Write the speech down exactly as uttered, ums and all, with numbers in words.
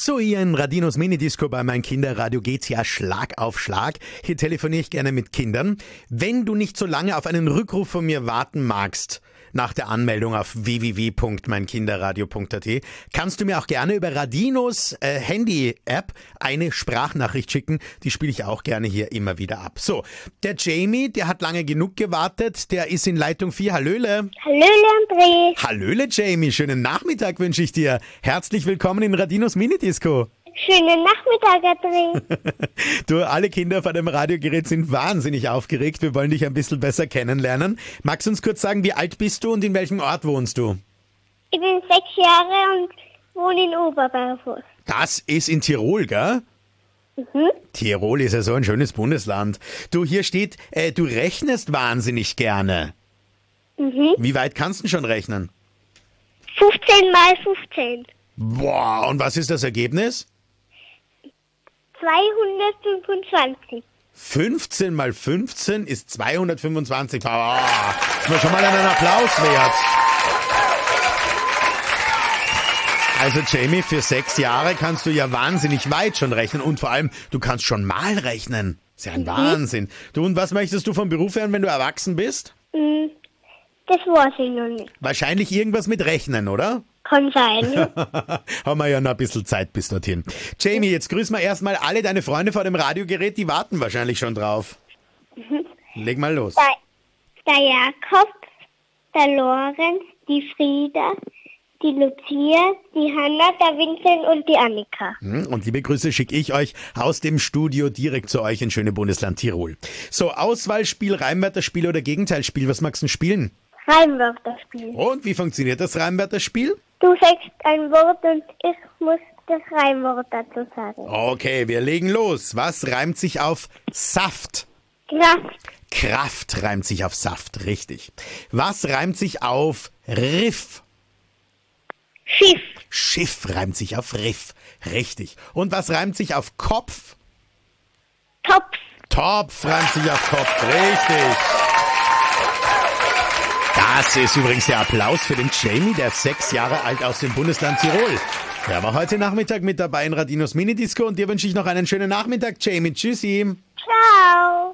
So, hier in Radinos Minidisco bei meinem Kinderradio geht's ja Schlag auf Schlag. Hier telefoniere ich gerne mit Kindern. Wenn du nicht so lange auf einen Rückruf von mir warten magst, nach der Anmeldung auf w w w punkt mein kinderradio punkt a t, kannst du mir auch gerne über Radinos äh, Handy-App eine Sprachnachricht schicken. Die spiele ich auch gerne hier immer wieder ab. So, der Jamie, der hat lange genug gewartet. Der ist in Leitung vier. Hallöle. Hallöle, André. Hallöle, Jamie. Schönen Nachmittag wünsche ich dir. Herzlich willkommen in Radinos Minidisco. Schönen Nachmittag, André. Du, alle Kinder vor dem Radiogerät sind wahnsinnig aufgeregt. Wir wollen dich ein bisschen besser kennenlernen. Magst du uns kurz sagen, wie alt bist du und in welchem Ort wohnst du? Ich bin sechs Jahre und wohne in Oberbarfuß. Das ist in Tirol, gell? Mhm. Tirol ist ja so ein schönes Bundesland. Du, hier steht, äh, du rechnest wahnsinnig gerne. Mhm. Wie weit kannst du schon rechnen? fünfzehn mal fünfzehn. Boah, und was ist das Ergebnis? zweihundertfünfundzwanzig. fünfzehn mal fünfzehn ist zweihundertfünfundzwanzig. Boah, ist mir schon mal einen Applaus wert. Also Jamie, für sechs Jahre kannst du ja wahnsinnig weit schon rechnen und vor allem, du kannst schon mal rechnen. Ist ja ein Mhm. Wahnsinn. Du, und was möchtest du vom Beruf werden, wenn du erwachsen bist? Mhm. Das weiß ich noch nicht. Wahrscheinlich irgendwas mit Rechnen, oder? Kann sein. Haben wir ja noch ein bisschen Zeit bis dorthin. Jamie, jetzt grüßen wir erstmal alle deine Freunde vor dem Radiogerät, die warten wahrscheinlich schon drauf. Leg mal los. Der, der Jakob, der Lorenz, die Frieda, die Lucia, die Hanna, der Vincent und die Annika. Hm, Und liebe Grüße schicke ich euch aus dem Studio direkt zu euch in schöne Bundesland Tirol. So, Auswahlspiel, Reimwörterspiel oder Gegenteilspiel, was magst du denn spielen? Reimwörterspiel. Und wie funktioniert das Reimwörterspiel? Du sagst ein Wort und ich muss das Reimwort dazu sagen. Okay, wir legen los. Was reimt sich auf Saft? Kraft, Kraft reimt sich auf Saft, richtig. Was reimt sich auf Riff? Schiff, Schiff reimt sich auf Riff, richtig. Und was reimt sich auf Kopf? Topf, Topf reimt sich auf Kopf, richtig. Das ist übrigens der Applaus für den Jamie, der ist sechs Jahre alt aus dem Bundesland Tirol. Der war heute Nachmittag mit dabei in Radinos Minidisco und dir wünsche ich noch einen schönen Nachmittag, Jamie. Tschüssi. ciao.